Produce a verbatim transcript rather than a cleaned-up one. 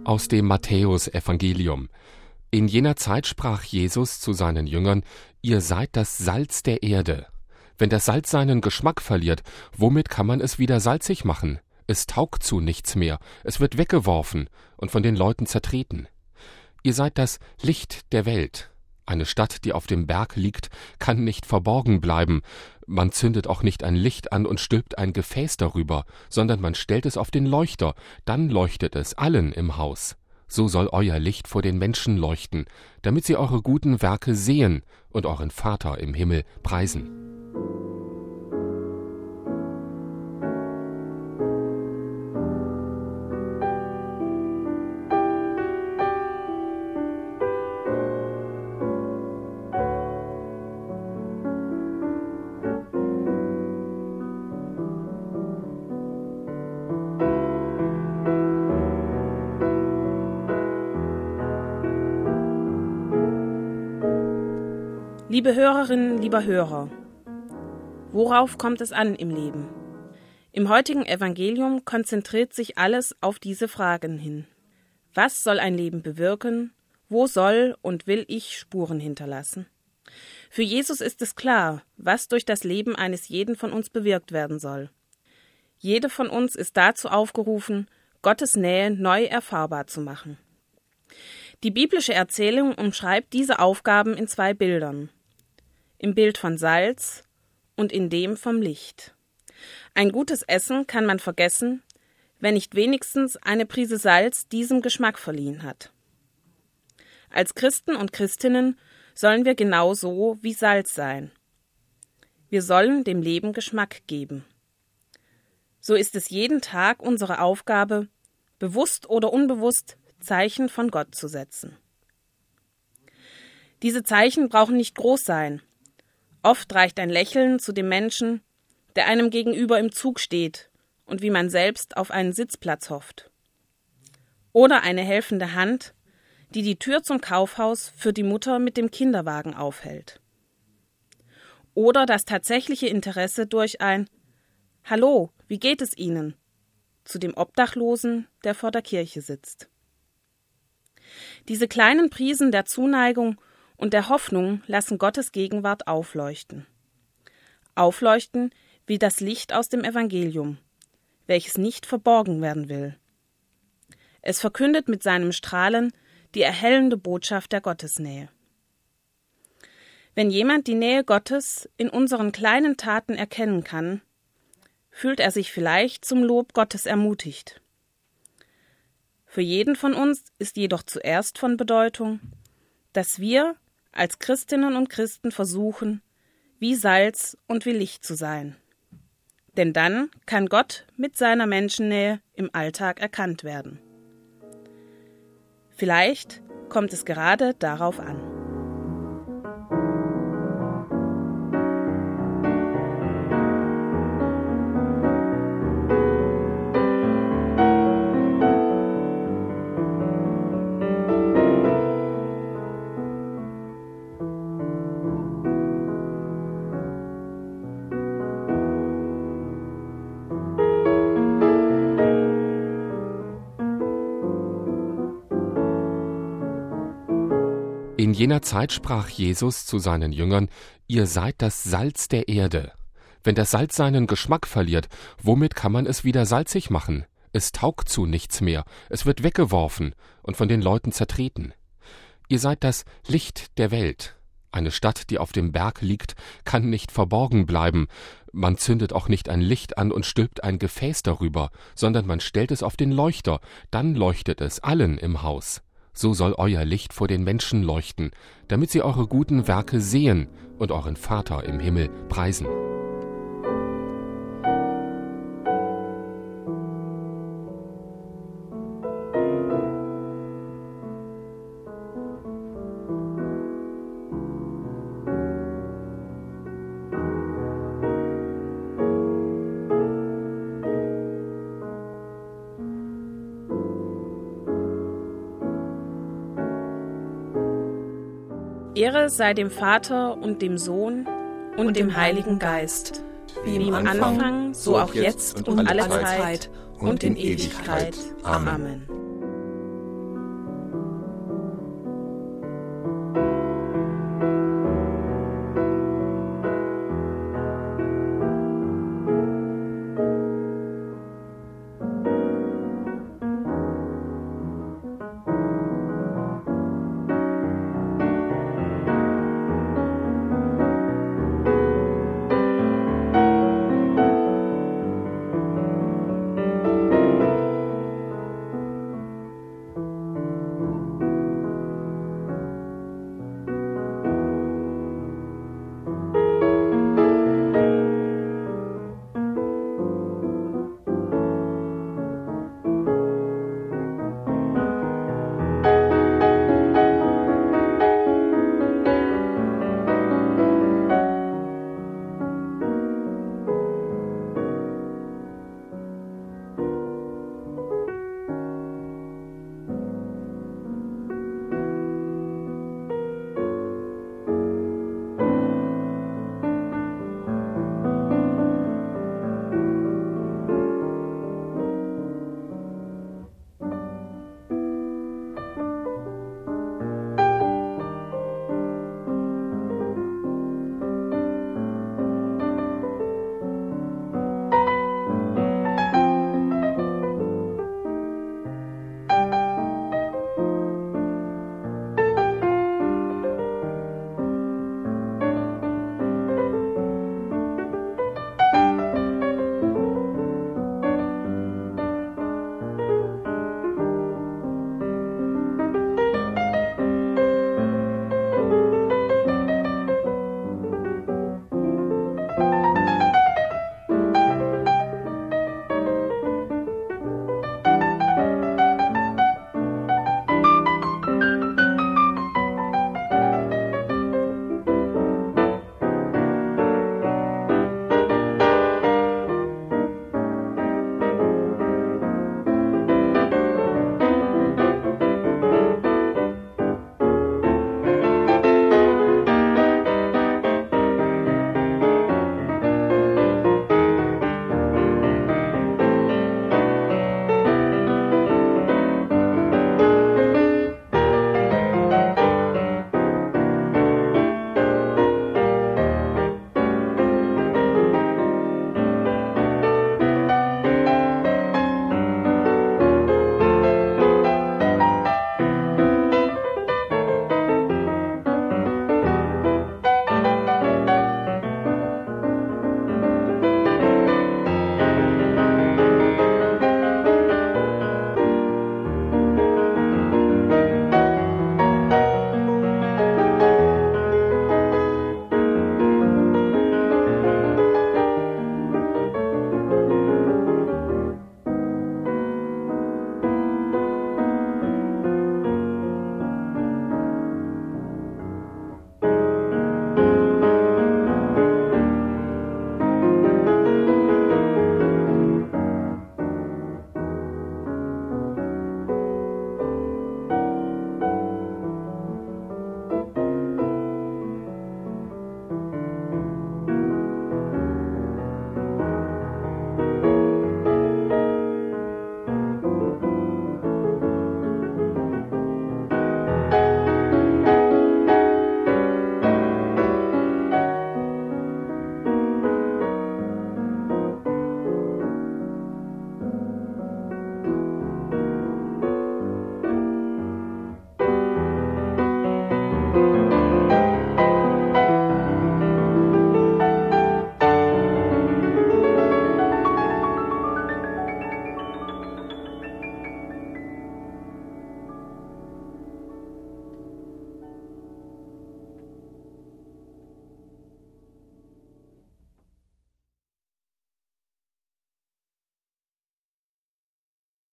Aus dem Matthäusevangelium. In jener Zeit sprach Jesus zu seinen Jüngern: Ihr seid das Salz der Erde. Wenn das Salz seinen Geschmack verliert, womit kann man es wieder salzig machen? Es taugt zu nichts mehr, es wird weggeworfen und von den Leuten zertreten. Ihr seid das Licht der Welt. Eine Stadt, die auf dem Berg liegt, kann nicht verborgen bleiben. Man zündet auch nicht ein Licht an und stülpt ein Gefäß darüber, sondern man stellt es auf den Leuchter, dann leuchtet es allen im Haus. So soll euer Licht vor den Menschen leuchten, damit sie eure guten Werke sehen und euren Vater im Himmel preisen. Liebe Hörerinnen, lieber Hörer, worauf kommt es an im Leben? Im heutigen Evangelium konzentriert sich alles auf diese Fragen hin. Was soll ein Leben bewirken? Wo soll und will ich Spuren hinterlassen? Für Jesus ist es klar, was durch das Leben eines jeden von uns bewirkt werden soll. Jede von uns ist dazu aufgerufen, Gottes Nähe neu erfahrbar zu machen. Die biblische Erzählung umschreibt diese Aufgaben in zwei Bildern. Im Bild von Salz und in dem vom Licht. Ein gutes Essen kann man vergessen, wenn nicht wenigstens eine Prise Salz diesem Geschmack verliehen hat. Als Christen und Christinnen sollen wir genauso wie Salz sein. Wir sollen dem Leben Geschmack geben. So ist es jeden Tag unsere Aufgabe, bewusst oder unbewusst Zeichen von Gott zu setzen. Diese Zeichen brauchen nicht groß sein. Oft reicht ein Lächeln zu dem Menschen, der einem gegenüber im Zug steht und wie man selbst auf einen Sitzplatz hofft. Oder eine helfende Hand, die die Tür zum Kaufhaus für die Mutter mit dem Kinderwagen aufhält. Oder das tatsächliche Interesse durch ein »Hallo, wie geht es Ihnen?« zu dem Obdachlosen, der vor der Kirche sitzt. Diese kleinen Prisen der Zuneigung und der Hoffnung lassen Gottes Gegenwart aufleuchten. Aufleuchten wie das Licht aus dem Evangelium, welches nicht verborgen werden will. Es verkündet mit seinem Strahlen die erhellende Botschaft der Gottesnähe. Wenn jemand die Nähe Gottes in unseren kleinen Taten erkennen kann, fühlt er sich vielleicht zum Lob Gottes ermutigt. Für jeden von uns ist jedoch zuerst von Bedeutung, dass wir als Christinnen und Christen versuchen, wie Salz und wie Licht zu sein. Denn dann kann Gott mit seiner Menschennähe im Alltag erkannt werden. Vielleicht kommt es gerade darauf an. In jener Zeit sprach Jesus zu seinen Jüngern: Ihr seid das Salz der Erde. Wenn das Salz seinen Geschmack verliert, womit kann man es wieder salzig machen? Es taugt zu nichts mehr, es wird weggeworfen und von den Leuten zertreten. Ihr seid das Licht der Welt. Eine Stadt, die auf dem Berg liegt, kann nicht verborgen bleiben. Man zündet auch nicht ein Licht an und stülpt ein Gefäß darüber, sondern man stellt es auf den Leuchter, dann leuchtet es allen im Haus. So soll euer Licht vor den Menschen leuchten, damit sie eure guten Werke sehen und euren Vater im Himmel preisen. Ehre sei dem Vater und dem Sohn und, und dem Heiligen Geist, wie im Anfang, so auch jetzt und alle Zeit und in Ewigkeit. Amen.